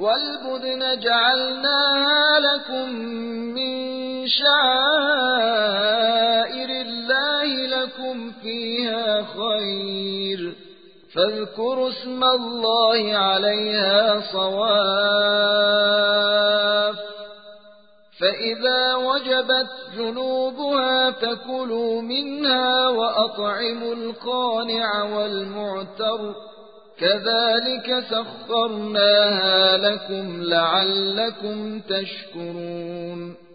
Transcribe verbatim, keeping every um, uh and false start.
والبدن جعلناها لكم من شعائر الله لكم فيها خير فاذكروا اسم الله عليها صواف فإذا وجبت جنوبها فكلوا منها وأطعموا القانع والمعتر كذلك سخرناها لكم لعلكم تشكرون